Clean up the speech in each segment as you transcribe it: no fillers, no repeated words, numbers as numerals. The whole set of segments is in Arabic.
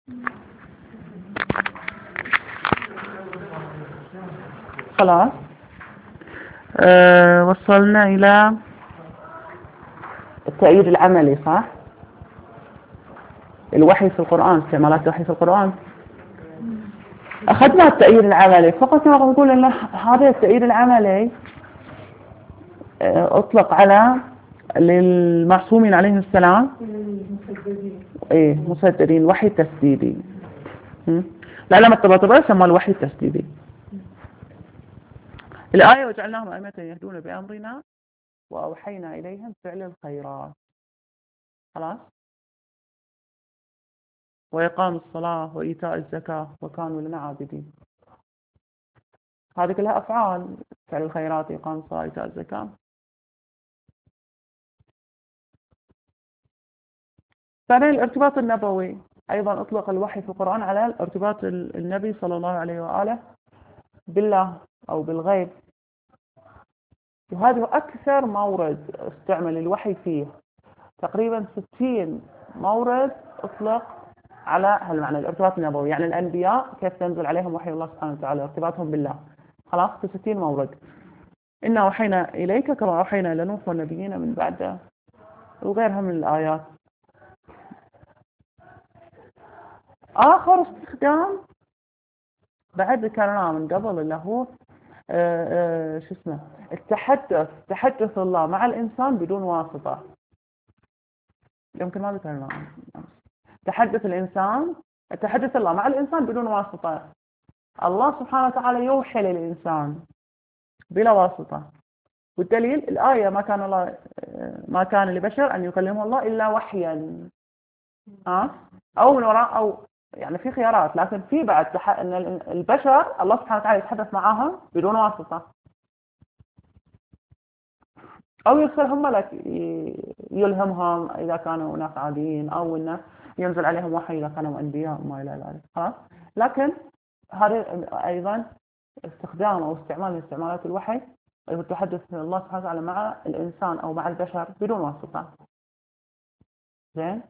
خلاص. وصلنا إلى التأييد العملي، صح؟ الوحي في القرآن، استعمالات الوحي في القرآن. أخذنا التأييد العملي، فقط نقول أن هذا التأييد العملي أطلق على للمعصومين عليهم السلام، مسددين، وحي التسديدي. العلامة الطباطبائية يسمى الوحي التسديدي. الآية وجعلناهم أئمة يهدون بأمرنا وأوحينا إليهم فعل الخيرات. خلاص. وإقام الصلاة وإيتاء الزكاة وكانوا لنا عابدين. هذه كلها أفعال، فعل الخيرات، إقام الصلاة، إيتاء الزكاة. ثانيا الارتباط النبوي، أيضا أطلق الوحي في القرآن على الارتباط النبي صلى الله عليه وآله بالله أو بالغيب، وهذا أكثر مورد استعمل الوحي فيه، تقريبا 60 مورد أطلق على هالمعنى الارتباط النبوي. يعني الأنبياء كيف تنزل عليهم وحي الله سبحانه وتعالى، ارتباطهم بالله، خلاص، في 60 مورد. إنا أوحينا إليك كما أوحينا إلى نوح والنبيين من بعده، وغيرها من الآيات. آخر استخدام بعد ذكرناه من قبل اللي هو شو اسمه، تحدث الله مع الإنسان بدون واسطة. يمكن ما ذكرناه. تحدث الله مع الإنسان بدون واسطة. الله سبحانه وتعالى يوحي للإنسان بلا واسطة، والدليل الآية ما كان لبشر أن يكلمه الله إلا وحيا، أو من وراء، أو يعني في خيارات، لكن في بعد أن البشر الله سبحانه وتعالى يتحدث معاهم بدون واسطة، أو يرسلهم ملك يلهمهم إذا كانوا ناس عاديين، أو إنه ينزل عليهم وحي إذا كانوا أنبياء وما إلى ذلك. خلاص. لكن هذا أيضا استخدام أو استعمال من استعمالات الوحي التحدث الله سبحانه وتعالى مع الإنسان أو مع البشر بدون واسطة. زين.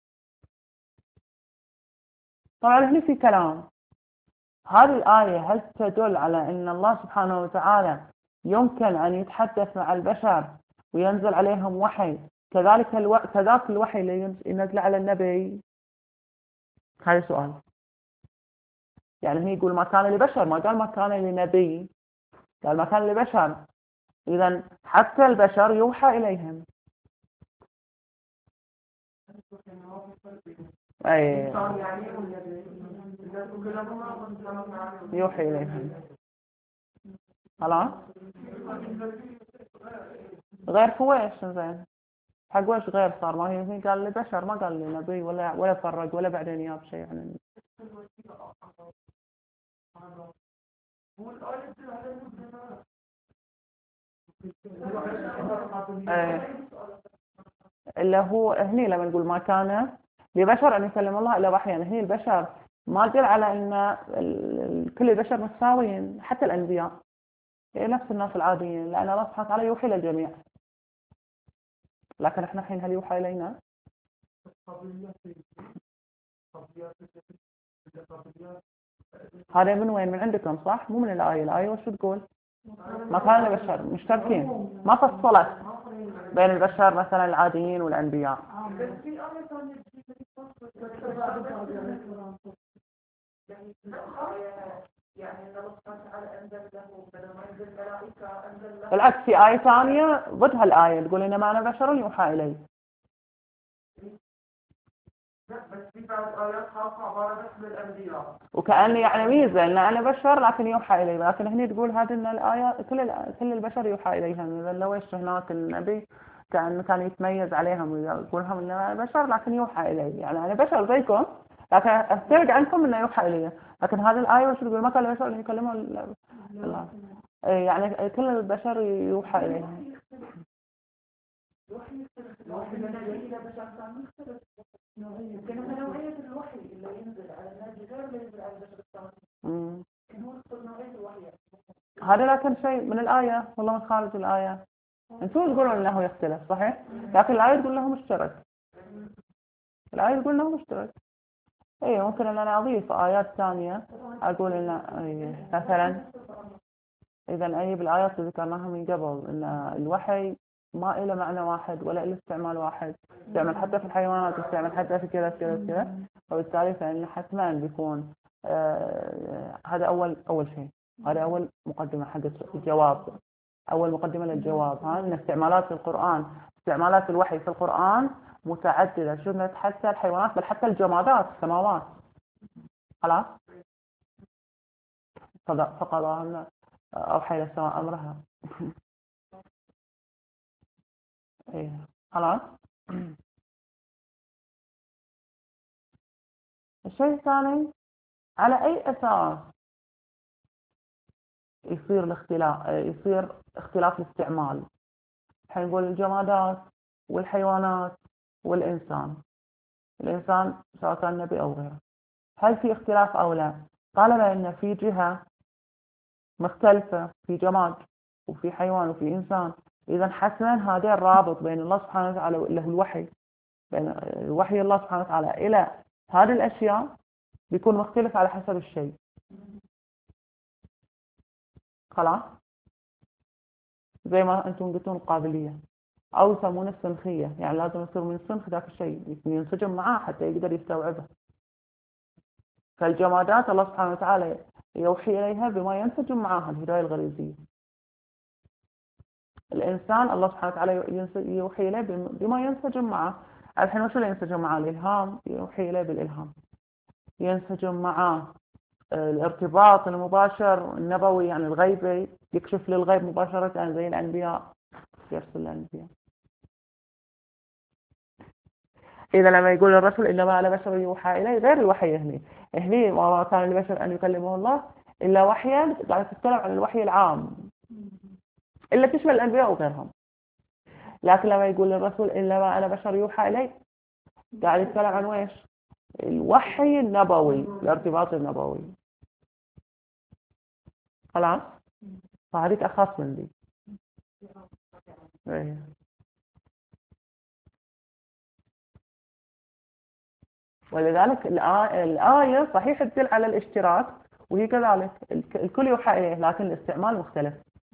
طبعا هنا في كلام، هذه الآية هل تدل على أن الله سبحانه وتعالى يمكن أن يتحدث مع البشر وينزل عليهم وحي كذاك الوحي اللي ينزل على النبي؟ هذا سؤال. يعني هي يقول ما كان لبشر، ما قال ما كان لنبي، قال ما كان لبشر. إذا حتى البشر يوحى إليهم. أي يوحي إليهم. خلاص. غير فويش. زين. حق وش غير صار؟ ما هي قال لي بشر، ما قال لي نبي ولا فرق ولا بعدين ياب شيء يعني. اللي هو هني لما نقول ما كان لبشر أن يكلم الله إلا وحيا، هني البشر ما دل على أن كل البشر متساويين، حتى الأنبياء نفس الناس العاديين، لأن الله سبحانه وتعالى يوحي للجميع. لكن احنا الحين هل يوحى إلينا؟ هذا من وين؟ من عندكم صح؟ مو من الآية وش تقول؟ ما كان البشر مشتركين، ما فصلت بين البشر مثلا العاديين والأنبياء. بالعكس في آية ثانية ضد هالآية تقول إنما أنا بشر يوحى إلي. وكأني يعني ميزة إن أنا بشر لكن يوحى إلي، لكن هني تقول هذه إن الآية كل البشر يوحى إليهم. إذا لو إيش هناك النبي كان يتميز عليهم ويقول لهم إن أنا بشر لكن يوحى إلي، يعني أنا بشر زيكم لكن أفترق عنكم إنه يوحى إلي. لكن هذه الآية وش تقول؟ ما كان البشر اللي يكلموا الله، يعني كل البشر يوحى إليهم. هذا لكن شيء من الآية، والله من خارج الآية. انتوا تقولون انه يختلف صحيح، لكن الآية تقول انه مشترك. الآية تقول انه مشترك. اي ممكن ان انا اضيف ايات ثانية، اقول ان إيه مثلا، اذا اي بالايات اللي ذكرناها من قبل ان الوحي ما له معنى واحد ولا له استعمال واحد، يستعمل حتى في الحيوانات، يستعمل حتى في كذا كذا كذا، وبالتالي فإن حتما بيكون هذا أول شيء، هذا أول مقدمة حق الجواب، أول مقدمة للجواب، أن استعمالات القرآن، استعمالات الوحي في القرآن متعددة، شملت حتى الحيوانات بل حتى الجمادات السماوات. خلاص، فقضاهن أوحى إلى السماء أمرها. إيه خلاص. الشيء الثاني، على أي أساس يصير اختلاف الاستعمال؟ حنقول الجمادات والحيوانات والإنسان، الإنسان سواء كان نبي أو غيره، هل في اختلاف أو لا؟ طالما أن في جهة مختلفة في جماد وفي حيوان وفي إنسان، إذا حتما هذا الرابط بين الله سبحانه وتعالى اللي هو الوحي، بين وحي الله سبحانه وتعالى إلى هذه الأشياء بيكون مختلف على حسب الشيء. خلاص، زي ما أنتم قلتون القابلية، أو يسمونه السنخية، يعني لازم يصير من سنخ ذاك الشيء ينسجم معاه حتى يقدر يستوعبه. فالجمادات الله سبحانه وتعالى يوحي إليها بما ينسجم معها الهداية الغريزية. الإنسان الله سبحانه وتعالى يوحي إليه بما ينسجم معه. الحين وشو اللي ينسجم معه؟ الإلهام، يوحي إليه بالإلهام. ينسجم معه الارتباط المباشر النبوي، يعني الغيبي، يكشف للغيب مباشرة يعني زي الأنبياء، يرسل الأنبياء. إذا لما يقول الرسول إنما على بشر يوحى إليه، غير الوحي هني وما كان لبشر أن يكلمه الله إلا وحيا، قاعد تتكلم عن الوحي العام إلا تشمل الأنبياء وغيرهم. لكن لما يقول الرسول إنما أنا بشر يوحى إلي، قاعد يتكلم عن ويش؟ الوحي النبوي، الارتباط النبوي. خلاص، فهذيك أخص من دي. إيه. ولذلك الآية صحيح تدل على الاشتراك، وهي كذلك الكل يوحى إليه، لكن الاستعمال مختلف.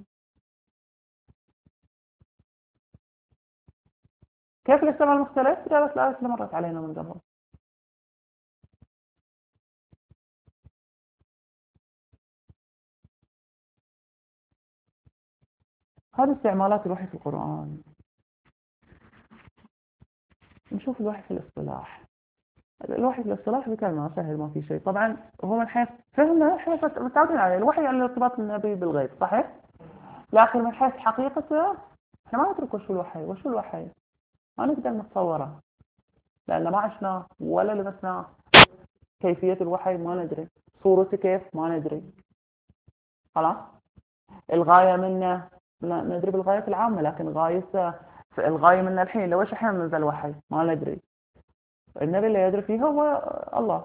كيف الاستعمال مختلف؟ قالت الآية اللي مرت علينا من قبل. هذه استعمالات الوحي في القرآن. نشوف الوحي في الاصطلاح. الوحي في الاصطلاح بكلمة سهل، ما في شيء. طبعا هو من حيث فهمنا احنا متعودين عليه، الوحي يعني ارتباط النبي بالغيب، صحيح؟ لكن من حيث حقيقته احنا ما ندرك وشو الوحي، ما نقدر نتصوره، لأن ما عشناه ولا لمسناه. كيفية الوحي ما ندري، صورته كيف ما ندري. خلاص، الغاية منه لا ندري بالغاية العامة، لكن الغاية منه الحين لو ايش احنا ننزل وحي ما ندري. النبي اللي يدري فيه هو الله.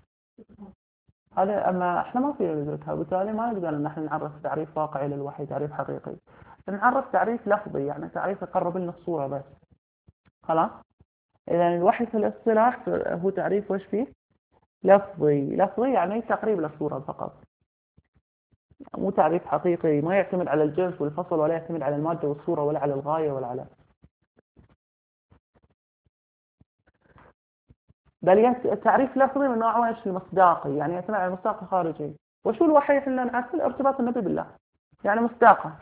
هذا أما إحنا ما فينا ندركها، وبالتالي ما نقدر إن إحنا نعرف تعريف واقعي للوحي، تعريف حقيقي. نعرف تعريف لفظي، يعني تعريف يقرب لنا الصورة بس. خلاص، إذا الوحي في الاصطلاح هو تعريف وش فيه؟ لفظي يعني تقريب للصورة فقط، مو تعريف حقيقي، ما يعتمد على الجنس والفصل، ولا يعتمد على المادة والصورة، ولا على الغاية، ولا على، بل تعريف لفظي من نوع وش؟ المصداقي، يعني يعتمد على المصداق الخارجي. وشو الوحي احنا نعرف؟ ارتباط النبي بالله، يعني مصداقه.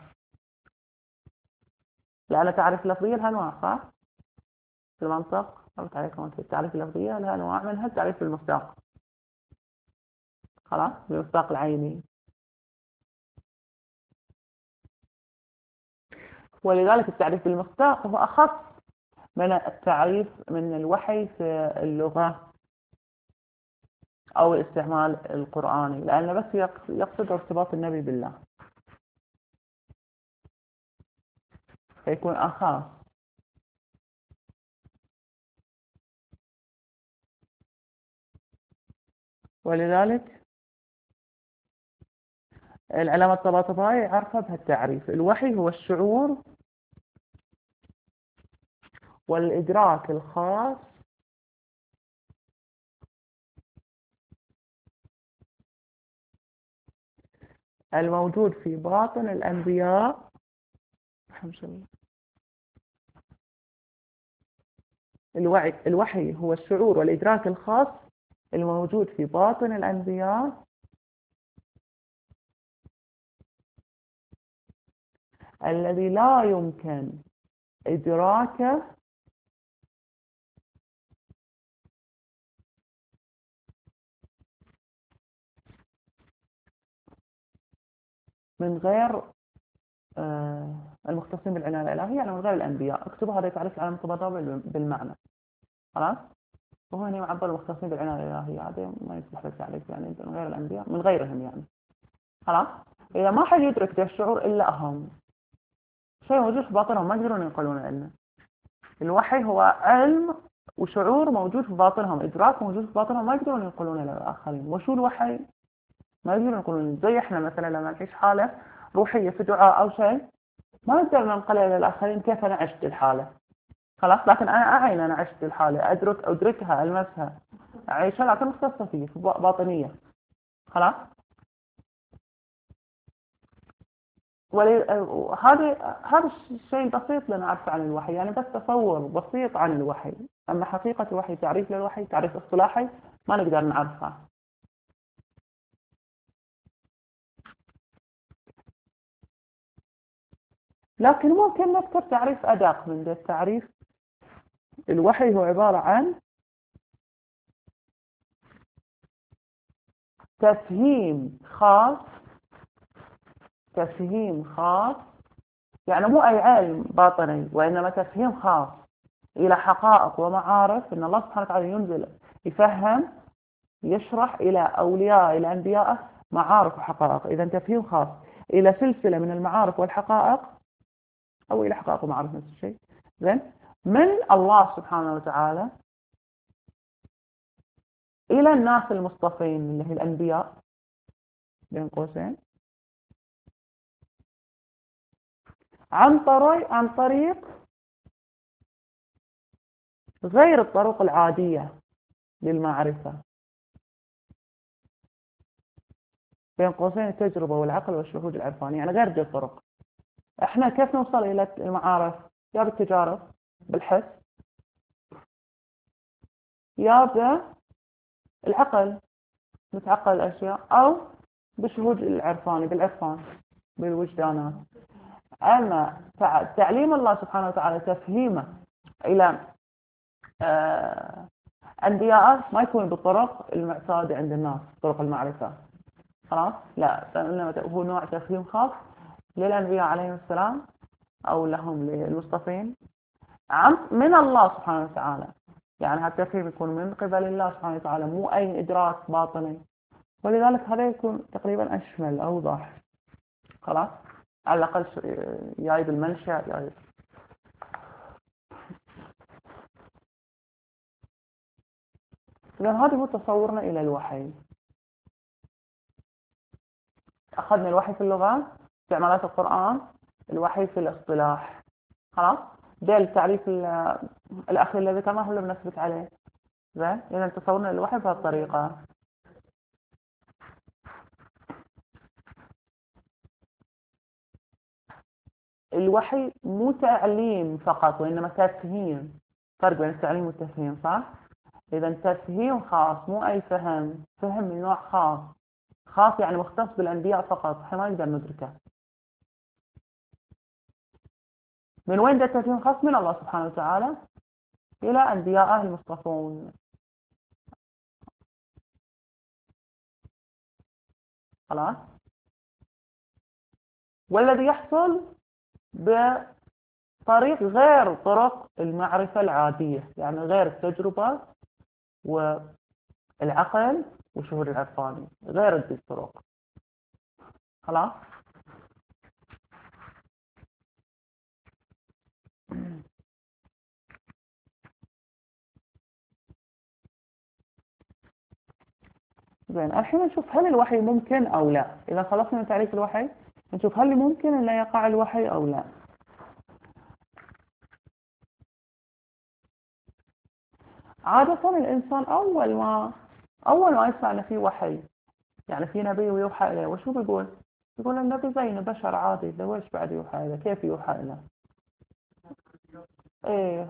لأن تعريف اللفظية لها أنواع، صح؟ في المنطق قلت عليكم أنت التعريف اللفظية لها أنواع، منها التعريف بالمصداق. خلاص، بالمصداق العيني. ولذلك التعريف بالمصداق هو أخص من التعريف من الوحي في اللغة أو الاستعمال القرآني، لأنه بس يقصد ارتباط النبي بالله، فيكون أخص. ولذلك العلامة الطباطبائي عرفها بهالتعريف: الوحي هو الشعور والإدراك الخاص الموجود في باطن الأنبياء. الوحي هو الشعور والإدراك الخاص الموجود في باطن الأنبياء الذي لا يمكن إدراكه من غير المختصين بالعناية الإلهية، يعني من غير الأنبياء. اكتبوا هذا تعريف العالم التبادل بالمعنى. خلاص. وهو هنا معبر المختصين بالعناية الإلهية، هذا ما يصلح للتعريف، يعني من غير الأنبياء، من غيرهم يعني. خلاص. إذا ما حد يدرك ذا الشعور إلا هم، شيء موجود في باطنهم ما يقدرون ينقلونه لنا. الوحي هو علم وشعور موجود في باطنهم، إدراك موجود في باطنهم، ما يقدرون ينقلونه للآخرين. وشو الوحي؟ ما يقدرون ينقلونه. زي إحنا مثلا لما نعيش حالة روحية في دعاء أو شيء، ما نقدر ننقلها للآخرين كيف أنا عشت الحالة. خلاص. لكن أنا أعين أنا عشت الحالة، أدركها، ألمسها، أعيشها، لكن مختصة فيه، في باطنية. خلاص. هذا الشيء بسيط لنعرف عن الوحي، يعني بس تصور بسيط عن الوحي. أما حقيقة الوحي، تعريف للوحي، تعريف اصطلاحي، ما نقدر نعرفها. لكن ممكن نذكر تعريف أدق من ذا التعريف. الوحي هو عبارة عن تفهيم خاص، تفهيم خاص، يعني مو أي علم باطني، وإنما تفهيم خاص إلى حقائق ومعارف. إن الله سبحانه وتعالى ينزل يفهم، يشرح إلى أولياء، إلى أنبيائه معارف وحقائق. إذا تفهيم خاص إلى سلسلة من المعارف والحقائق، أو إلى حقائق ومعارف نفس الشيء، زين، من الله سبحانه وتعالى إلى الناس المصطفين اللي هي الأنبياء بين قوسين، عن طريق غير الطرق العادية للمعرفة، بين قوسين التجربة والعقل والشهود العرفاني، يعني غير دي الطرق. احنا كيف نوصل إلى المعارف؟ يا بالتجارب، بالحس، يا بالعقل، نتعقل الأشياء، أو بالشهود العرفاني، بالعرفان، بالوجدانات. أما تعليم الله سبحانه وتعالى، تفهيمه إلى أنبياء، ما يكون بالطرق المعتادة عند الناس، طرق المعرفة. خلاص. لا، إنما هو نوع تفهيم خاص للأنبياء عليهم السلام، أو لهم للمصطفين من الله سبحانه وتعالى. يعني هذا التفهيم يكون من قبل الله سبحانه وتعالى، مو أي إدراك باطني. ولذلك هذا يكون تقريبا أشمل، أوضح. خلاص. على الأقل جاي بالمنشأ، جاي. إذا هذا هو تصورنا إلى الوحي. أخذنا الوحي في اللغة، استعمالات القرآن، الوحي في الاصطلاح. خلاص. ده التعريف الأخير الذي ذكرناه هو اللي بنثبت عليه. زين. إذا تصورنا الوحي بهالطريقة. الوحي مو تعليم فقط، وإنما تفهيم. فرق بين التعليم والتفهيم، صح؟ إذا تفهيم خاص، مو أي فهم، فهم من نوع خاص. خاص يعني مختص بالأنبياء فقط، احنا ما نقدر ندركه. من وين ده التفهيم خاص؟ من الله سبحانه وتعالى إلى أنبيائه المصطفون. خلاص. والذي يحصل بطريق غير طرق المعرفة العادية، يعني غير التجربة والعقل والشهود العرفاني، غير هذه الطرق. خلاص. زين. الحين نشوف هل الوحي ممكن أو لا. إذا خلصنا من تعريف الوحي، نشوف هل ممكن أن لا يقع الوحي أو لا. عادة الإنسان أول ما يسمع أن في وحي، يعني في نبي ويوحى إليه، وشو بيقول؟ يقول النبي زينا بشر عادي، ليش بعد يوحى له؟ كيف يوحى له؟ ايه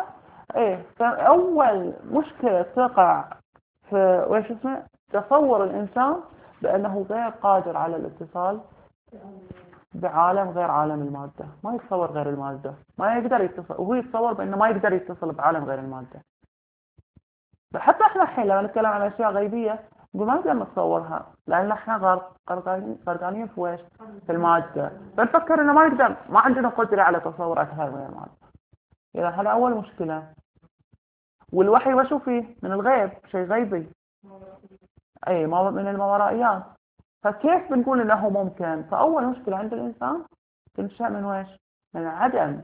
فأول مشكلة تقع في وش اسمه تصور الإنسان بأنه غير قادر على الاتصال بعالم غير عالم المادة، ما يتصور غير المادة، ما يقدر يتصل، وهو يتصور بأنه ما يقدر يتصل بعالم غير المادة. حتى احنا الحين لما نتكلم عن أشياء غيبية نقول ما نقدر نتصورها، لأن احنا غرقانين في وش؟ في المادة، فنفكر إنه ما نقدر، ما عندنا قدرة على تصورات هاي غير المادة. إذا هذا أول مشكلة. والوحي وشو فيه؟ من الغيب، شيء غيبي، أي من الماورائيات. فكيف بنقول إنه ممكن؟ فأول مشكلة عند الإنسان تنشأ من ويش؟ من عدم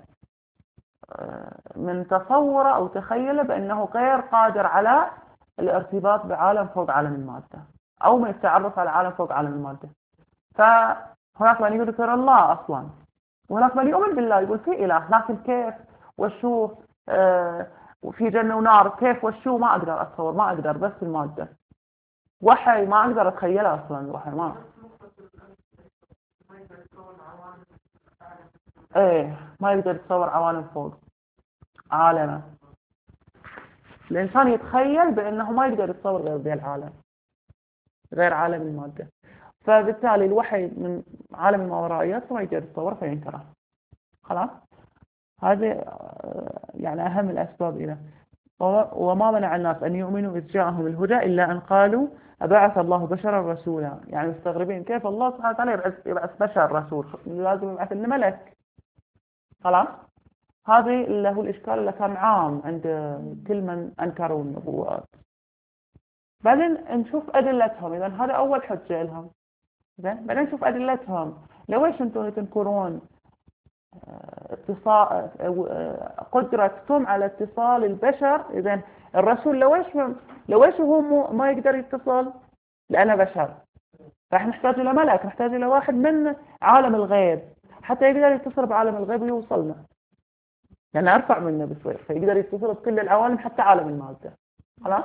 من تصوره أو تخيله بأنه غير قادر على الارتباط بعالم فوق عالم المادة، أو من التعرف على عالم فوق عالم المادة. فهناك من يذكر الله أصلا، وهناك من يؤمن بالله، يقول في إله، لكن كيف وشو وفي جنة ونار، كيف وشو ما أقدر أتصور، ما أقدر، بس المادة وحي ما أقدر أتخيله أصلا، الوحي ما ما يقدر يتصور عوالم فوق عالمه. الإنسان يتخيل بأنه ما يقدر يتصور غير ذي العالم، غير عالم المادة. فبالتالي الوحي من عالم الماورائيات ما يقدر يتصور فينكره. خلاص، هذه يعني أهم الأسباب إلى. وما منع الناس أن يؤمنوا إذ جاءهم الهدى إلا أن قالوا أبعث الله بشرا رسولا. يعني مستغربين كيف الله سبحانه وتعالى يبعث بشر رسول، لازم يبعث لنا ملك. خلاص، هذه اللي هو الإشكال اللي كان عام عند كل من أنكروا النبوات. بعدين نشوف أدلتهم. إذا هذا أول حجة لهم. زين، بعدين نشوف أدلتهم. لويش أنتم تنكرون اتصال قدرتكم على اتصال البشر؟ إذا الرسول لويش هو ما يقدر يتصل؟ لأنه بشر، راح نحتاج إلى ملك، نحتاج إلى واحد من عالم الغيب حتى يقدر يتصل بعالم الغيب ويوصلنا، لأنه أرفع منه بصير، فيقدر يتصل بكل العوالم حتى عالم المادة. خلاص،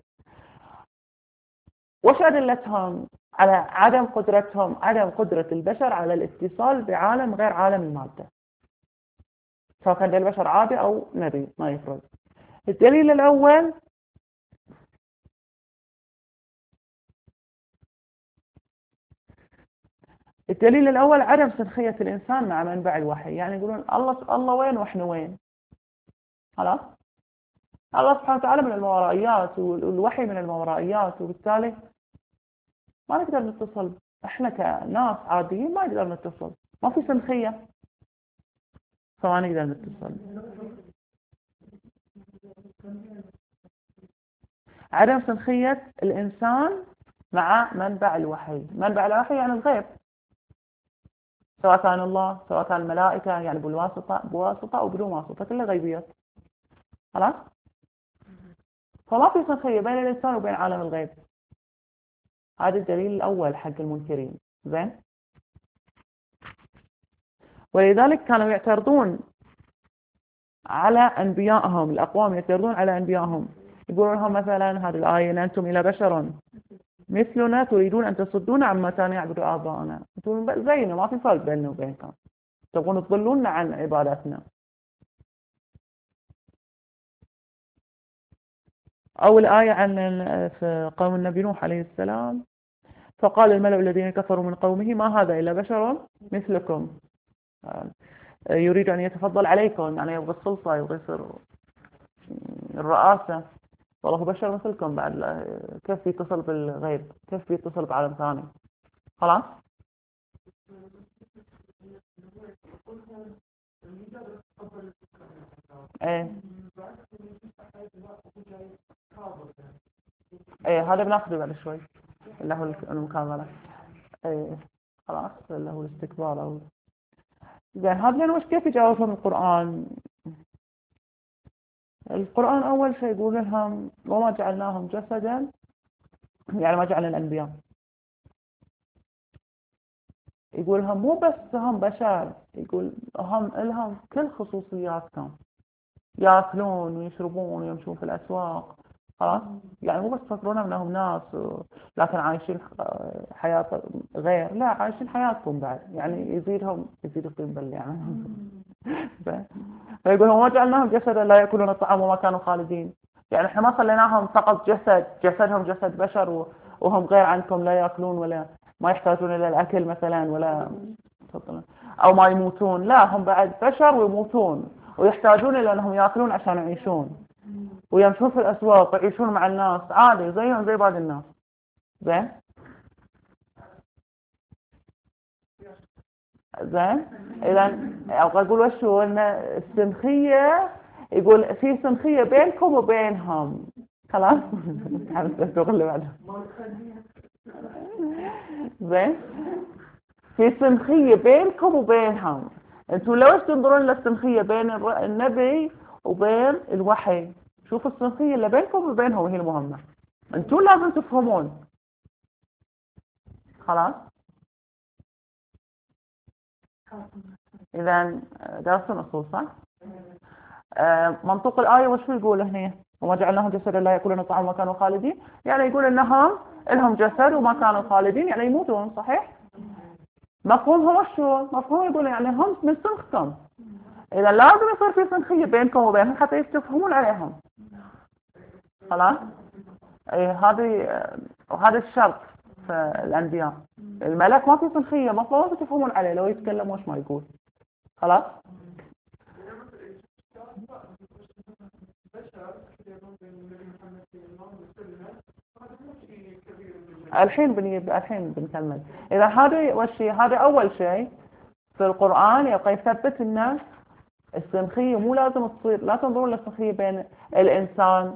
وش أدلتهم على عدم قدرة البشر على الاتصال بعالم غير عالم المادة، سواء كان البشر عادي أو نبي ما يفرق. الدليل الأول عدم سنخية الإنسان مع منبع الوحي. يعني يقولون الله وين وإحنا وين. خلاص، الله سبحانه وتعالى من الماورائيات والوحي من الماورائيات، وبالتالي ما نقدر نتصل. إحنا كناس عاديين ما نقدر نتصل، ما في سنخية، فما نقدر نتصل. عدم سنخية الإنسان مع منبع الوحي. منبع الوحي يعني الغيب، سواء كان الله، سواء كان الملائكة، يعني بواسطة أو بدون واسطة، كلها غيبيات. خلاص، فما في سنخية بين الإنسان وبين عالم الغيب. هذا الدليل الأول حق المنكرين. زين، ولذلك كانوا يعترضون على أنبيائهم، الأقوام يعترضون على أنبيائهم، يقولون لهم مثلا هذه الآية: إن أنتم إلى بشر مثلنا تريدون أن تصدون عما كان يعبد آباؤنا. أنتم زينا، ما في فرق بيننا وبينكم، تبغون تضلونا عن عبادتنا. أو الآية عن في قوم النبي نوح عليه السلام: فقال الملأ الذين كفروا من قومه ما هذا إلا بشر مثلكم يريد أن يتفضل عليكم، يعني يبغى السلطة، يبغى يصير الرئاسة. والله بشر مثلكم، بعد كيف يتصل بالغيب؟ كيف يتصل بعالم ثاني؟ خلاص، ايه ايه هذا بناخذه بعد شوي، اللي هو المكاملة. ايه خلاص، اللي هو الاستكبار او زين. هذا وش كيف يجاوبهم القرآن؟ القرآن أول شيء يقول لهم: وما جعلناهم جسدا، يعني ما جعلنا الأنبياء. يقول لهم مو بس هم بشر، يقول هم لهم كل خصوصياتهم، يأكلون ويشربون ويمشون في الأسواق، خلاص. يعني مو بس تفكرون انهم ناس لكن عايشين حياة غير، لا عايشين حياتهم بعد، يعني يزيد الطين بلة يعني. فيقول وما جعلناهم جسدا لا يأكلون الطعام وما كانوا خالدين. يعني احنا ما خليناهم فقط جسدهم جسد بشر وهم غير عنكم، لا يأكلون ولا ما يحتاجون إلى الأكل مثلا ولا أو ما يموتون، لا هم بعد بشر ويموتون ويحتاجون إلى أنهم يأكلون عشان يعيشون، ويمشون في الأسواق ويعيشون مع الناس عادي زيهم زي باقي الناس. زين زين. إذا أبغى أقول وشو إن السمخية، يقول في سمخية بينكم وبينهم. خلاص. اللي بعده. زين. في سمخية بينكم وبينهم. انتوا لو تنظرون للسمخية بين النبي وبين الوحي، شوفوا السمخية اللي بينكم وبينهم هي المهمة، انتوا لازم تفهمون. خلاص. اذا درستوا الاصول صح؟ منطوق الآية وش يقول هنا؟ وما جعلناهم جسدا لا يأكلون الطعام وما كانوا خالدين، يعني يقول انهم لهم جسد وما كانوا خالدين، يعني يموتون صحيح؟ مفهوم هو شو؟ مفهوم يقول يعني هم من سمخكم، إذا لازم يصير في سمخية بينكم وبينهم حتى تفهمون عليهم. خلاص؟ إيه وهذا الشرط في الأنبياء. الملك ما في سمخية، مفروض تفهمون عليه لو يتكلم وش ما يقول. خلاص؟ الحين بنكمل. إذا هذا أول شيء في القرآن يبقى يثبت لنا السمخية مو لازم تصير، لا تنظرون للسمخية بين الإنسان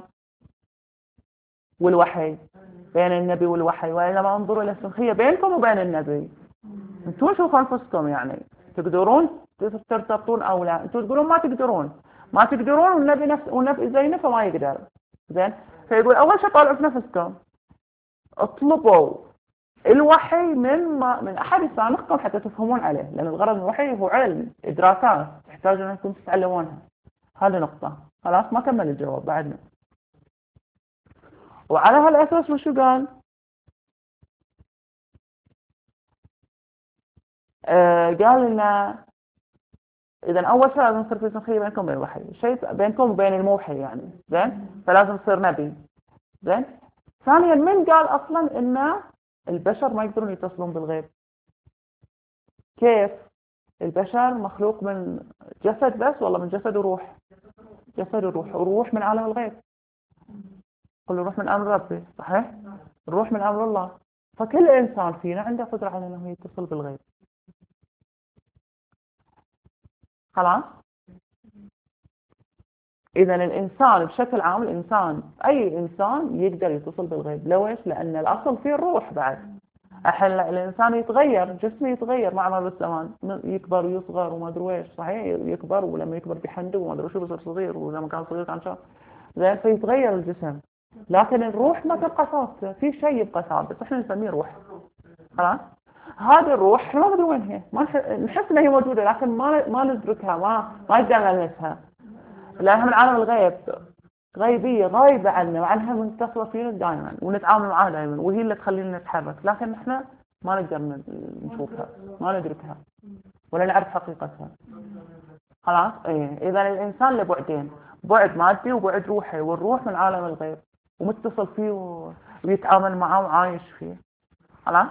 والوحي، بين النبي والوحي، وإنما انظروا إلى السمخية بينكم وبين النبي. انتوا شوفوا أنفسكم يعني تقدرون ترتبطون أو لا. انتوا تقولون ما تقدرون والنبي زينه فما يقدر. زين. فيقول أول شيء طالعوا في نفسكم، اطلبوا الوحي من أحد يسامحكم حتى تفهمون عليه، لأن الغرض من الوحي هو علم، إدراكات تحتاجون أنكم تتعلمونها. هذه نقطة. خلاص ما كمل الجواب بعدنا. وعلى هالأساس وشو قال؟ قال لنا إذا أول شيء لازم يصير في سمخية بينكم وبين الوحي، شيء بينكم وبين الموحي يعني. زين. فلازم يصير نبي. زين. ثانيا من قال أصلا إن البشر ما يقدرون يتصلون بالغيب؟ كيف؟ البشر مخلوق من جسد بس ولا من جسد وروح؟ جسد وروح، وروح من عالم الغيب. قل الروح من أمر ربي، صحيح؟ الروح من أمر الله. فكل إنسان فينا عنده قدرة على أنه يتصل بالغيب. خلاص. إذا الإنسان بشكل عام، أي إنسان يقدر يتصل بالغيب. ليش؟ لأن الأصل فيه الروح بعد. الحين الإنسان يتغير، جسمه يتغير مع مر الزمان، يكبر ويصغر وما أدري إيش، صحيح؟ يكبر ولما يكبر بيحندق وما أدري شو بيصير صغير، ولما كان صغير كان شاب. زين. فيتغير الجسم، لكن الروح ما تبقى ثابتة، في شيء يبقى ثابت احنا نسميه روح. خلاص. هذه الروح ما ندري وين هي، ما نحس انها هي موجودة لكن ما ندركها، ما نقدر نلمسها، لأنها من عالم الغيب، غيبية غايبة عنا، مع أنها متصلة فينا دائما ونتعامل معها دائما، وهي اللي تخلينا نتحرك، لكن احنا ما نقدر نشوفها، ما ندركها ولا نعرف حقيقتها. خلاص. ايه. إذا الإنسان له بعدين، بعد مادي وبعد روحي، والروح من عالم الغيب ومتصل فيه ويتعامل معه وعايش فيه. خلاص.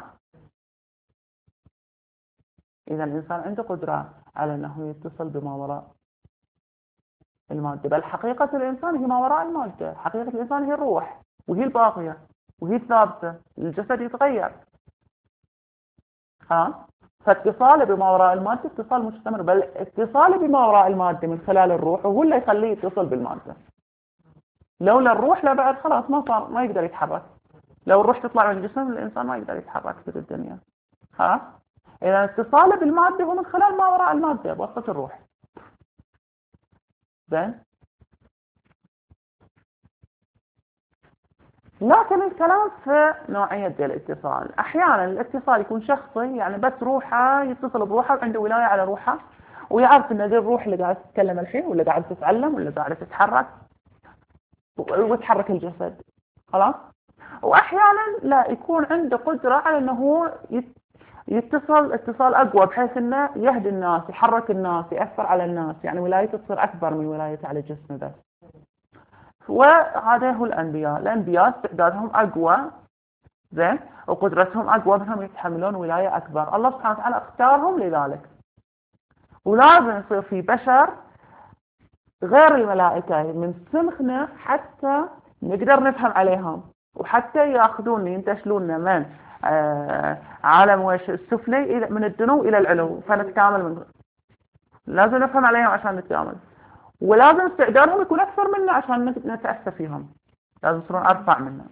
إذا الإنسان عنده قدرة على أنه يتصل بما وراء المادة، بل حقيقة الإنسان هي ما وراء المادة، حقيقة الإنسان هي الروح، وهي الباقية وهي الثابتة، الجسد يتغير. ها. فاتصاله بما وراء المادة اتصال مستمر، بل اتصاله بما وراء المادة من خلال الروح وهو اللي يخليه يتصل بالمادة. لولا الروح لا بعد خلاص ما يقدر يتحرك. لو الروح تطلع من الجسم الإنسان ما يقدر يتحرك في الدنيا. ها. إذا اتصاله بالمادة هو من خلال ما وراء المادة بواسطة الروح. زين. لكن الكلام في نوعية الاتصال. أحيانا الاتصال يكون شخصي، يعني بس روحه يتصل بروحه وعنده ولاية على روحه، ويعرف إن دي الروح اللي قاعدة تتكلم الحين، ولا قاعدة تتعلم، ولا قاعدة تتحرك. ويتحرك الجسد. خلاص. واحيانا لا يكون عنده قدرة على انه هو يتصل اتصال اقوى بحيث انه يهدي الناس، يحرك الناس، يأثر على الناس، يعني ولايته تصير اكبر من ولايته على الجسم بس. وهذا هو الانبياء استعدادهم اقوى، زين، وقدرتهم اقوى منهم يتحملون ولاية اكبر. الله سبحانه وتعالى اختارهم لذلك. ولازم يصير في بشر غير الملائكة من سمخنا حتى نقدر نفهم عليهم، وحتى ياخذون ينتشلوننا من عالم وش السفلي من الدنو الى العلو، فنتكامل من لازم نفهم عليهم عشان نتكامل. ولازم استعدادهم يكون اكثر منا عشان نتأسى فيهم، لازم يصيرون ارفع منا.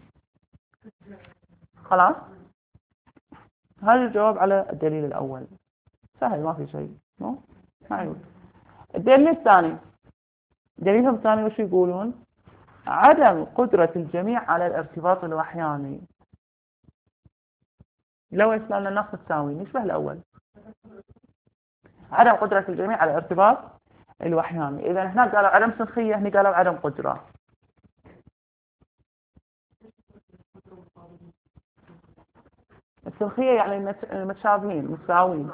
خلاص. هذا الجواب على الدليل الاول، سهل ما في شيء، ما يقول. الدليل الثاني، دليلهم الثاني وش يقولون؟ عدم قدرة الجميع على الارتباط الوحياني. لو يسمعنا النص الثاني يشبه الأول، عدم قدرة الجميع على الارتباط الوحياني. إذا هنا قالوا عدم سنخية، هنا قالوا عدم قدرة. السنخية يعني متشابهين متساويين.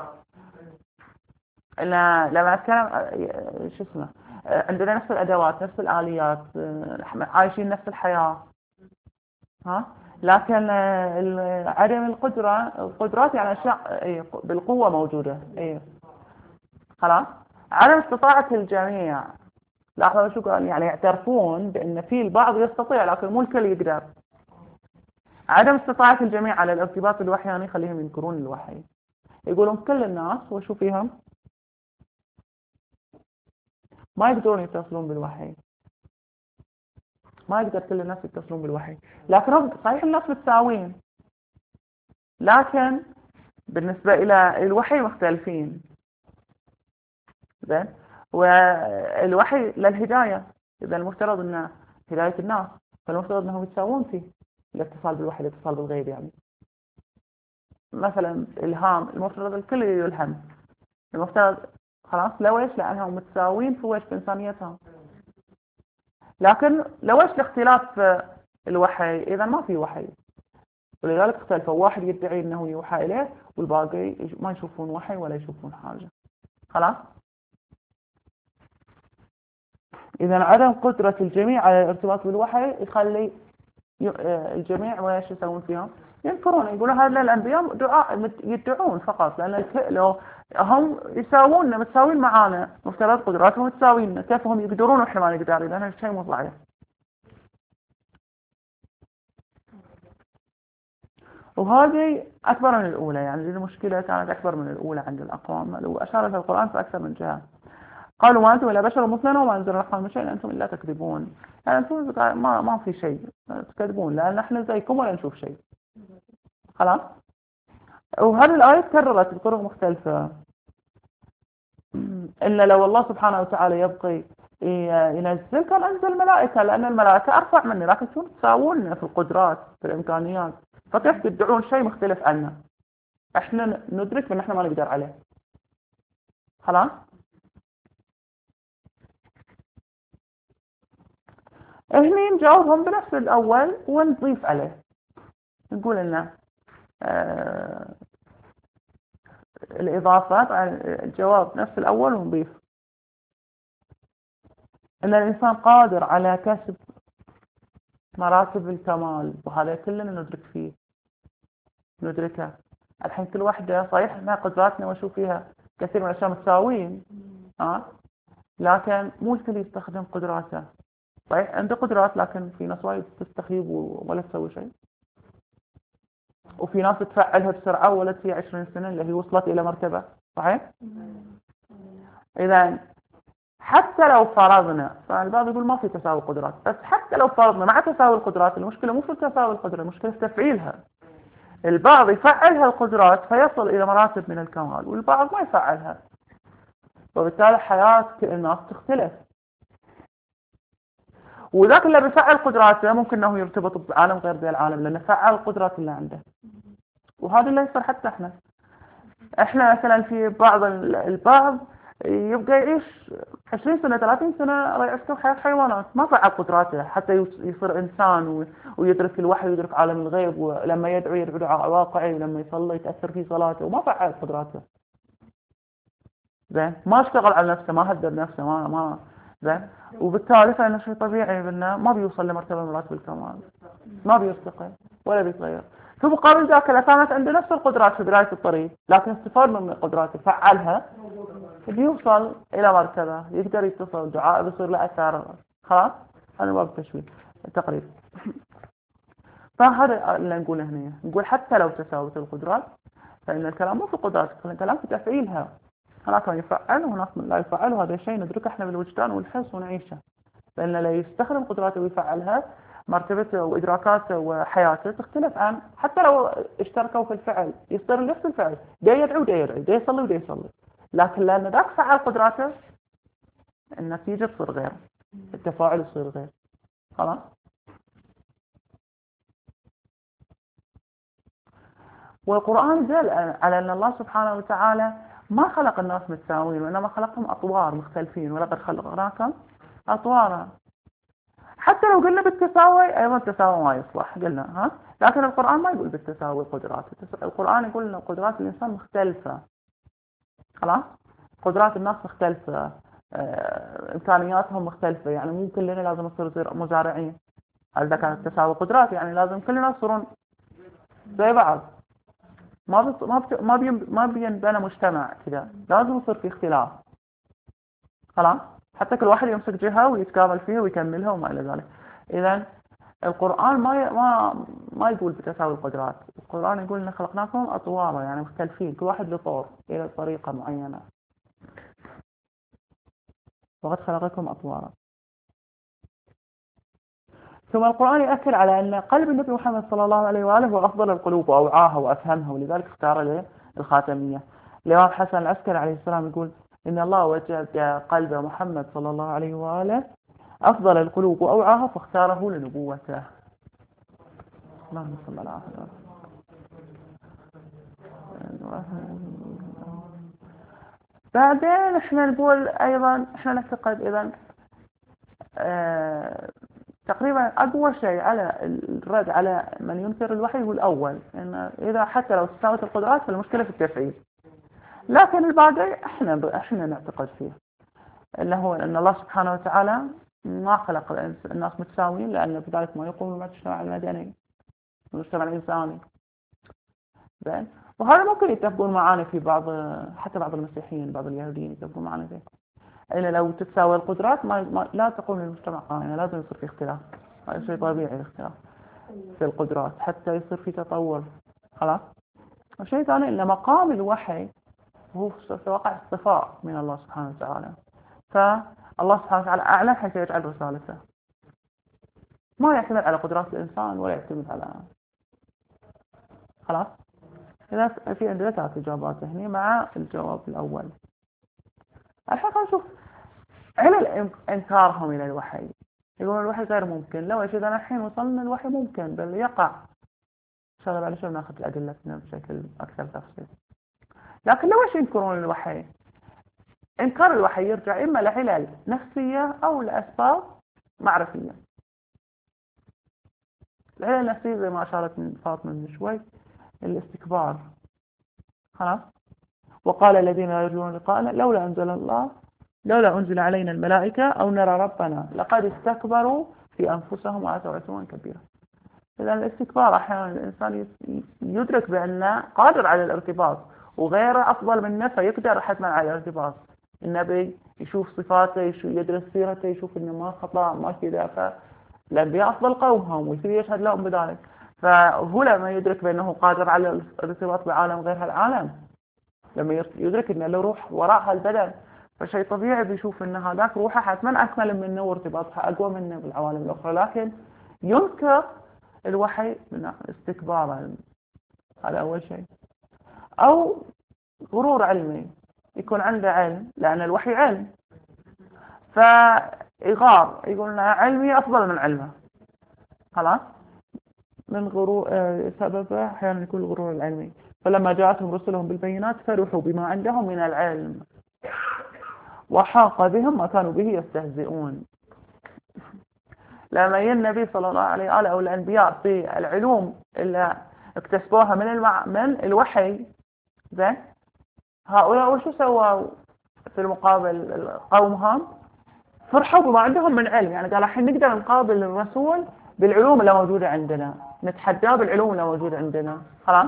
لما أتكلم شو اسمه، عندنا نفس الأدوات، نفس الآليات، عايشين نفس الحياة، ها. لكن عدم القدرات يعني أشياء بالقوة موجودة. خلاص. عدم استطاعة الجميع، لاحظوا شو قال، يعني يعترفون بأن في البعض يستطيع لكن مو الكل يقدر. عدم استطاعة الجميع على الارتباط الوحياني يخليهم ينكرون الوحي. يقولون كل الناس وشو فيهم ما يقدرون يتصلون بالوحي، ما يقدر كل الناس يتصلون بالوحي. لكن هم صحيح الناس متساوين، لكن بالنسبة إلى الوحي مختلفين. زين. والوحي للهداية، إذا المفترض أن هداية الناس، فالمفترض أنهم يتساوون في الاتصال بالوحي، الاتصال بالغيب. يعني مثلا الهام، المفترض الكل يلهم، المفترض. خلاص. لو ايش؟ لأنهم متساوين في وجه إنسانيتهم. لكن لو ايش الاختلاف في الوحي؟ إذا ما في وحي، ولذلك اختلفوا. واحد يدعي أنه يوحى إليه والباقي ما يشوفون وحي ولا يشوفون حاجة. خلاص. إذا عدم قدرة الجميع على الارتباط بالوحي يخلي الجميع وإيش يسوون فيهم؟ ينكرون، يقولون هذا الأنبياء يدعون فقط، لأن لو هم يساوون متساوين معانا، مفترض قدراتهم متساوين، كيف هم يقدرون وإحنا ما نقدر؟ لأن هذا الشيء مو صحيح. وهذه أكبر من الأولى، يعني المشكلة كانت أكبر من الأولى عند الأقوام، وأشار لها القرآن في أكثر من جهة. قالوا ما أنتم إلا بشر مثلنا وما أنزل الرحمن من شيء أنتم إلا تكذبون. يعني أنتم ما في شيء، تكذبون، لأن إحنا زيكم ولا نشوف شيء. خلاص. وهذه الآية تكررت بطرق مختلفة. إلا لو الله سبحانه وتعالى يبقي ينزل كان أنزل الملائكة، لأن الملائكة أرفع مني، لكن شو تساوون في القدرات في الإمكانيات، فكيف تدعون شيء مختلف عنا؟ إحنا ندرك أن إحنا ما نقدر عليه. خلاص. هني نجاوبهم بنفس الأول ونضيف عليه، نقول إنه الإضافات عن الجواب نفس الأول، ونضيف أن الإنسان قادر على كسب مراتب الكمال، وهذا كلنا ندرك فيه، ندركه. الحين كل واحدة صحيح إنها قدراتنا وشو فيها كثير من الأشياء متساويين، لكن مو الكل يستخدم قدراته. صحيح عنده قدرات، لكن في ناس وايد تستخيب ولا تسوي شيء، وفي ناس تفعلها بسرعة ولا فيها 20 سنة اللي هي وصلت إلى مرتبة. صحيح. إذا حتى لو فرضنا، فالبعض يقول ما في تساوي قدرات، بس حتى لو فرضنا مع تساوي القدرات، المشكلة مو في تساوي القدرة، المشكلة في تفعيلها. البعض يفعل هالقدرات فيصل إلى مراتب من الكمال، والبعض ما يفعلها، وبالتالي حياة الناس تختلف. وذاك اللي بيفعل قدراته ممكن أنه يرتبط بعالم غير ذي العالم، لأنه فعل القدرات اللي عنده. وهذا اللي يصير حتى احنا مثلا في بعض البعض يبقى يعيش 20 سنة 30 سنة الله يعيش حياة حيوانات، ما فعل قدراته حتى يصير إنسان ويدرك الوحي ويدرك عالم الغيب، ولما يدعو دعاء واقعي، ولما يصلي يتأثر في صلاته، وما فعل قدراته. زين، ما اشتغل على نفسه، ما هدد نفسه، ما زين. وبالتالي فإنه شيء طبيعي إنه ما بيوصل لمرتبة من مراتب الكمال، ما بيرتقي ولا بيتغير. في مقابل ذاك اللي كانت عنده نفس القدرات في بداية الطريق، لكن استفاد من قدراته فعلها، بيوصل إلى مرتبة يقدر يتصل، الدعاء بيصير له أثر. خلاص، هذا باب التشويه التقريب. فهذا اللي نقوله هنا، نقول حتى لو تساوت القدرات، فإن الكلام مو في القدرات، الكلام في تفعيلها. هناك من يفعل وهناك من لا يفعل، وهذا شيء ندركه احنا بالوجدان والحس ونعيشه. لأن اللي يستخدم قدراته ويفعلها، مرتبته وإدراكاته وحياته تختلف عن حتى لو اشتركوا في الفعل، يصير نفس الفعل، ده يدعو وده يدعو، ده يصلي وده يصلي، لكن لأن ذاك فعل قدراته، النتيجة تصير غير، التفاعل يصير غير. خلاص. والقرآن دل على أن الله سبحانه وتعالى ما خلق الناس متساويين، وإنما خلقهم أطوار مختلفين، ولقد خلقناكم أطوارا. حتى لو قلنا بالتساوي، أيضا التساوي ما يصلح، قلنا ها، لكن القرآن ما يقول بالتساوي القدرات، القرآن يقول أن قدرات الإنسان مختلفة. خلاص، قدرات الناس مختلفة، إمكانياتهم مختلفة، يعني مو كلنا لازم نصير مزارعين. إذا كانت تساوي قدرات يعني لازم كلنا يصيرون زي بعض، ما بينبنى مجتمع كذا، لازم يصير في اختلاف. خلاص، حتى كل واحد يمسك جهة ويتكامل فيها ويكملها وما إلى ذلك. إذا القرآن ما يقول بتساوي القدرات، القرآن يقول إن خلقناكم أطوارا، يعني مختلفين، كل واحد له طور إلى طريقة معينة. وقد خلقكم أطوارا. ثم القرآن يؤكد على أن قلب النبي محمد صلى الله عليه وآله هو أفضل القلوب وأوعاها وأفهمها، ولذلك اختار له الخاتمية. الإمام حسن العسكري عليه السلام يقول إن الله وجد قلب محمد صلى الله عليه وآله أفضل القلوب وأوعاها فاختاره لنبوته. اللهم صل على محمد. بعدين احنا نقول أيضا، احنا نعتقد إذا تقريبا أقوى شيء على الرد على من ينكر الوحي هو الأول، إن إذا حتى لو تساوت القدرات فالمشكلة في التفعيل. لكن الباقي احنا نعتقد فيه، اللي هو أن الله سبحانه وتعالى ما خلق الناس متساويين، لأن بذلك ما يقوم المجتمع المدني المجتمع الإنساني. زين، وهذا ممكن يتفقون معانا في بعض، حتى بعض المسيحيين بعض اليهوديين يتفقون معانا فيه، إن لو تتساوي القدرات لا تقوم المجتمع قائما، لازم يصير في اختلاف. هذا شيء طبيعي الاختلاف في القدرات حتى يصير في تطور. خلاص. الشيء الثاني أن مقام الوحي هو في واقع اصطفاء من الله سبحانه وتعالى، فالله سبحانه وتعالى أعلم حيث يجعل رسالته، ما يعتمد على قدرات الإنسان ولا يعتمد على. خلاص. إذا في عندنا 3 إجابات هنا مع الجواب الأول. الحين خلينا نشوف علل إنكارهم إلى الوحي. يقولون الوحي غير ممكن. لو إذا الحين وصلنا الوحي ممكن بل يقع، إن شاء الله بعد شوي ناخذ الأدلة بشكل أكثر تفصيل. لكن لو إيش ينكرون الوحي؟ إنكار الوحي يرجع إما لعلل نفسية أو لأسباب معرفية. العلل النفسية زي ما أشارت من فاطمة من شوي، الاستكبار. خلاص. وقال الذين لا يرجون لقاءنا لولا أنزل علينا الملائكة أو نرى ربنا لقد استكبروا في أنفسهم وأتوا عتوا كبيرا. إذا الاستكبار أحيانا الإنسان يدرك بأنه قادر على الارتباط، وغيره أفضل منه فيقدر حتما على الارتباط. النبي يشوف صفاته، يدرس سيرته، يشوف إنه ما خطأ ما كذا، فالأنبياء أفضل قومهم ويصير يشهد لهم بذلك. فهو لما يدرك بأنه قادر على الارتباط بعالم غير هالعالم، لما يدرك إنه له روح وراء هالبدن، فشيء طبيعي بيشوف إن هذاك روحه حتما أكمل منه وارتباطها أقوى منه بالعوالم الأخرى، لكن ينكر الوحي من استكبارا. هذا أول شيء. أو غرور علمي، يكون عنده علم لأن الوحي علم، فيغار يقول علمي أفضل من علمه. خلاص. من غرور سببه أحيانا يكون الغرور العلمي. فلما جاءتهم رسلهم بالبينات فرحوا بما عندهم من العلم وحاق بهم ما كانوا به يستهزئون. لما يجي النبي صلى الله عليه وآله أو الأنبياء في العلوم اللي اكتسبوها من الوحي، زين، هؤلاء وشو سووا في المقابل قومهم؟ فرحوا بما عندهم من علم، يعني قال الحين نقدر نقابل الرسول بالعلوم اللي موجودة عندنا، نتحداه بالعلوم اللي موجودة عندنا. خلاص،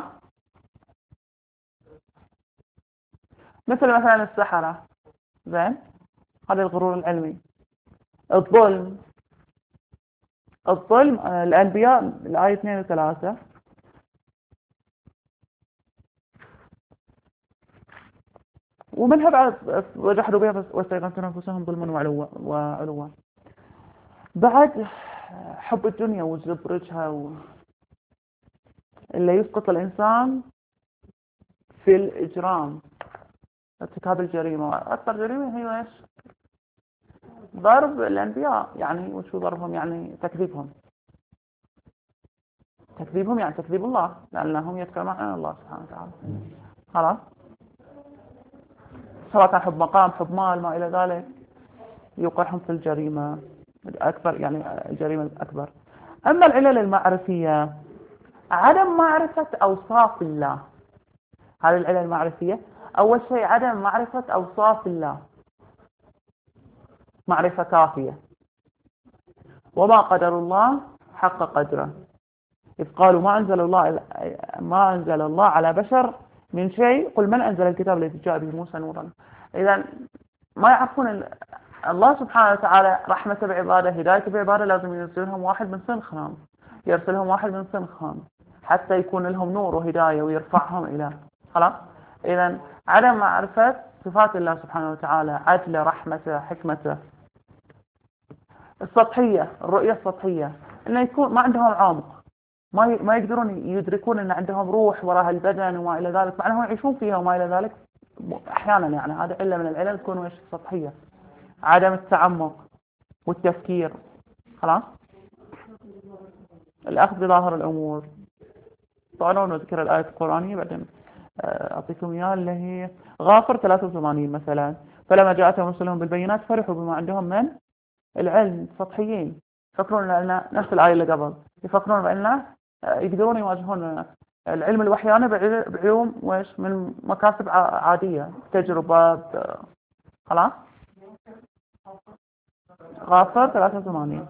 مثلا السحرة، زين، هذا الغرور العلمي. الظلم الأنبياء، الآية 2 و3، ومنها بعد وجحدوا بها واستيقنتم أنفسهم ظلما وعلوا. بعد حب الدنيا وزبرجها اللي يسقط الإنسان في الإجرام، ارتكاب الجريمة. أكثر جريمة هي إيش؟ ضرب الأنبياء. يعني وشو ضربهم؟ يعني تكذيبهم يعني تكذيب الله، لأنهم يتكلمون عن الله سبحانه وتعالى. خلاص، سواء كان حب مقام، حب مال، ما إلى ذلك، يوقعهم في الجريمة الأكبر، يعني الجريمة الأكبر. أما العلل المعرفية، عدم معرفة أوصاف الله. هذه العلل المعرفية، أول شيء عدم معرفة أوصاف الله معرفة كافية. وما قدر الله حق قدره، إذ قالوا ما أنزل الله على بشر من شيء، قل من أنزل الكتاب الذي جاء به موسى نورا. إذا ما يعرفون الله سبحانه وتعالى رحمة بعباده، هداية بعباده، لازم يرسلهم واحد من صنخهم حتى يكون لهم نور وهداية ويرفعهم إلى. خلاص، إذا عدم معرفة صفات الله سبحانه وتعالى، عدله، رحمته، حكمته. الرؤية السطحية، إنه يكون ما عندهم عمق، ما يقدرون يدركون أن عندهم روح وراء البدن وما إلى ذلك، مع أنهم يعيشون فيها وما إلى ذلك. أحيانا يعني هذا علة من العلل تكون إيش؟ سطحية. عدم التعمق والتفكير. خلاص، الأخذ بظاهر الأمور. طبعا نذكر الآية القرآنية بعدين أعطيكم إياها، اللي هي غافر 83 مثلا. فلما جاءتهم رسلهم بالبينات فرحوا بما عندهم من العلم. سطحيين، يفكرون أن نفس الآية اللي قبل، يفكرون بأن يقدرون يواجهون العلم الوحياني بعلوم وإيش؟ من مكاسب عادية، تجربات. خلاص، غافر 83.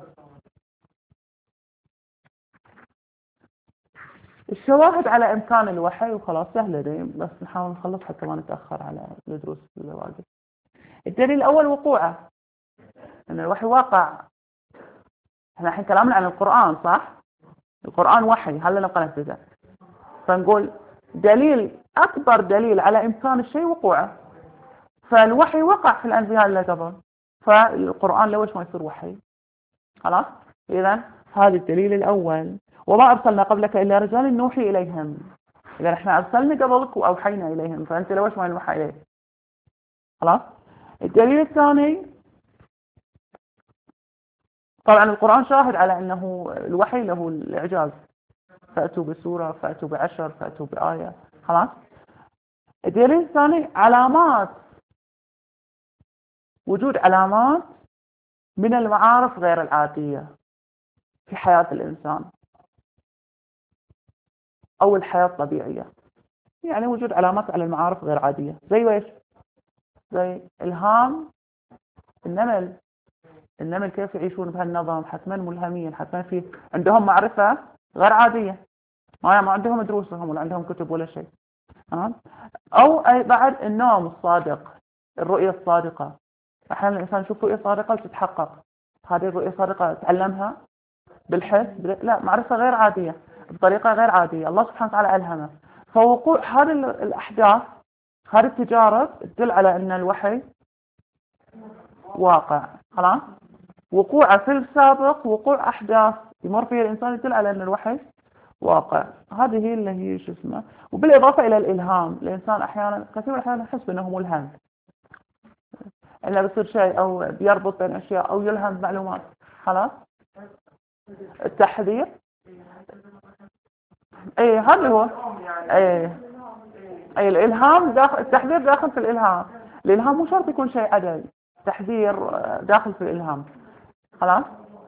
الشواهد على إمكان الوحي، وخلاص سهلة دي، بس نحاول نخلص حتى ما نتأخر على الدروس اللي واجب. الدليل الأول وقوعه، أن الوحي واقع. احنا الحين كلامنا عن القرآن، صح؟ القرآن وحي، هل نبقى نثبته؟ فنقول أكبر دليل على إمكان الشيء وقوعه. فالوحي وقع في الأنبياء اللي قبل، فالقرآن لوش ما يصير وحي؟ خلاص، إذا هذا الدليل الأول. وما أرسلنا قبلك إلا رجال نوحي إليهم. إذا إحنا أرسلنا قبلك وأوحينا إليهم، فأنت لوش ما نوحى إليه؟ خلاص. الدليل الثاني، طبعا القرآن شاهد على أنه الوحي له الإعجاز، فأتوا بسورة، فأتوا بعشر، فأتوا بآية. خلاص. الدليل الثاني، وجود علامات من المعارف غير العادية في حياة الإنسان أو الحياة الطبيعية. يعني وجود علامات على المعارف غير عادية، زي ايش؟ زي إلهام النمل كيف يعيشون بهالنظام؟ حتما ملهمين، حتما عندهم معرفة غير عادية، ما عندهم دروسهم ولا عندهم كتب ولا شيء. أو بعد النوم الصادق، الرؤية الصادقة. أحيانا الإنسان يشوف رؤية صادقة وتتحقق. هذه الرؤية الصادقة تعلمها بالحس؟ لا، معرفة غير عادية بطريقة غير عادية، الله سبحانه وتعالى ألهمه. فوقوع هذه الأحداث، هذه التجارب تدل على أن الوحي واقع. خلاص، وقوعه في السابق، وقوع أحداث يمر فيها الإنسان، يدل على أن الوحي واقع. هذه هي اللي هي شو اسمه. وبالإضافة إلى الإلهام، الإنسان أحيانا كثير من الأحيان يحس أنه ملهم، إنه بيصير شيء أو بيربط بين أشياء أو يلهم بمعلومات. خلاص. التحذير، هذا هو الإلهام التحذير داخل في الإلهام. الإلهام مو شرط يكون شيء عدل، تحذير داخل في الإلهام. خلاص.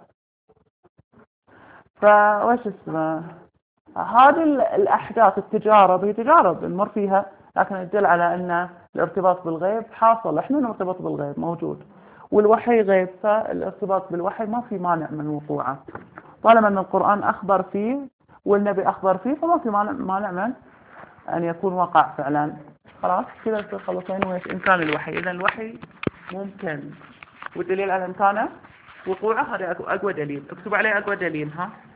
فوش اسمه، هذه الأحداث التجارب هي تجارب نمر فيها، لكن تدل على أن الارتباط بالغيب حاصل. احنا نرتبط بالغيب موجود، والوحي غيب، فالارتباط بالوحي ما في مانع من وقوعه طالما أن القرآن أخبر فيه والنبي أخبر فيه، فما في مانع من أن يكون وقع فعلا. خلاص كذا خلصين ويش إمكان الوحي. إذا الوحي ممكن، والدليل على إمكانه وقوعه هذا أقوى دليل. اكتب عليه أقوى دليل. ها